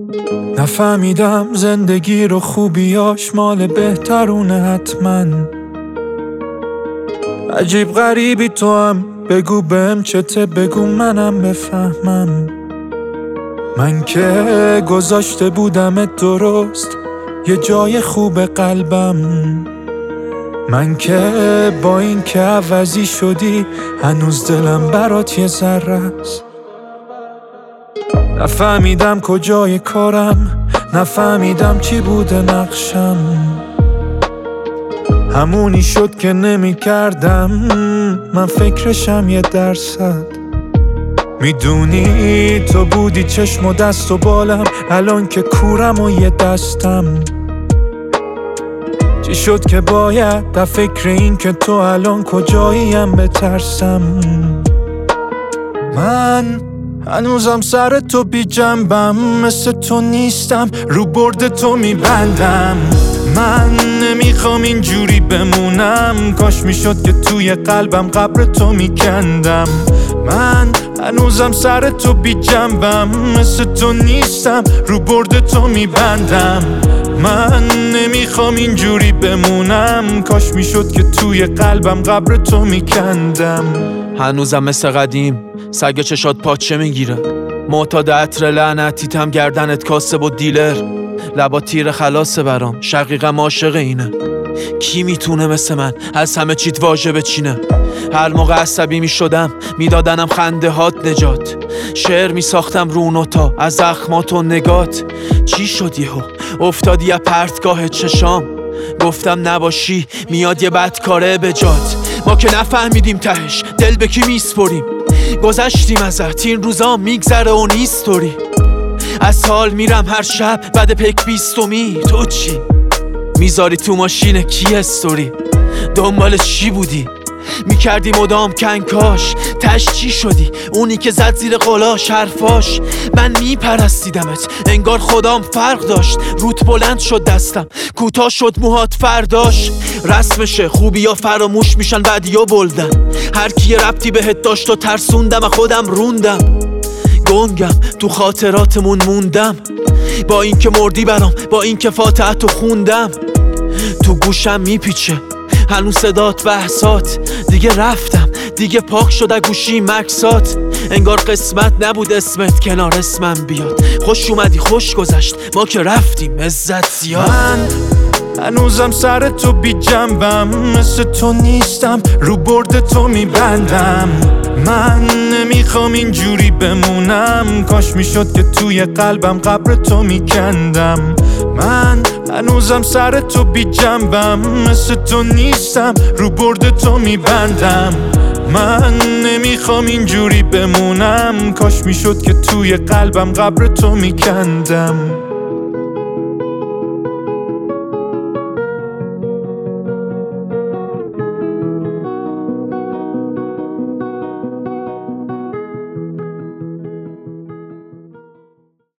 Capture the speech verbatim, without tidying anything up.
نفهمیدم زندگی رو خوبیاش مال بهترونه حتما. عجیب غریبی تو هم، بگو بهم چته، بگو منم بفهمم. من که گذاشته بودمت درست یه جای خوب قلبم. من که با این که عوضی شدی هنوز دلم برات یه ذره است. نفهمیدم کجای کارم، نفهمیدم چی بوده نقشم. همونی شد که نمی کردم من فکرشم یه درصد. میدونی تو بودی چشم و دست و بالم، الان که کورم و یه دستم. چی شد که باید در فکر این که تو الان کجاییم بترسم. من هنوزم سر تو بی جنبم، مثل تو نیستم رو برد تو میبندم. من نمیخوام اینجوری بمونم، کاش میشد که توی قلبم قبر تو میکندم. من هنوزم سر تو بی جنبم، مثل تو نیستم رو برد تو میبندم. من نمیخوام اینجوری بمونم، کاش میشد که توی قلبم قبر تو میکندم. هنوزم مثل قدیم سگ چشات پاچه میگیره، معتاد عطر لعنتیتم گردنت کاسب و دیلر. لبا تیر خلاصه برام، شقیقم عاشق اینه. کی میتونه مثل من از همه چیت واژه بچینه؟ هر موقع عصبی میشدم میدادنم خنده هات نجات. شعر میساختم رو نوتا از زخمات و نگات. چی شد یهو افتادی یه پرتگاه چشام؟ گفتم نباشی میاد یه بدکاره به جات. ما که نفهمیدیم تهش دل به کی میسپریم. گذشتیم ازت این روزا میگذره و نیستوری. از حال میرم هر شب بعد پک بیستمی. تو چی؟ میذاری تو ماشین کی استوری؟ دنبال چی بودی؟ میکردی مدام کنکاش، تش چی شدی؟ اونی که زد زیر قلاش حرفاش. من میپرستیدمت انگار خدام فرق داشت. روت بلند شد دستم، کوتاه شد موهات فرداش. رسمشه خوبی ها فراموش میشن بعدی ها بلدن. هر کی ربطی بهت داشت و ترسوندم و خودم روندم. گنگم تو خاطراتمون موندم، با این که مردی برام، با این که فاتحتو خوندم. تو گوشم میپیچه هنوز صدات بحثات. دیگه رفتم دیگه پاک شده گوشی مکسات. انگار قسمت نبود اسمت کنار اسمم بیاد. خوش اومدی خوش گذشت ما که رفتیم عزت زیاد. من هنوزم سر تو بی جنبم، مثل تو نیستم رو برد تو میبندم. من نمیخوام اینجوری بمونم، کاش میشد که توی قلبم قبر تو میکندم. من هنوزم سر تو بی جنبم، مثل تو نیستم رو برد تو میبندم. من نمیخوام اینجوری بمونم، کاش میشد که توی قلبم قبر تو میکندم.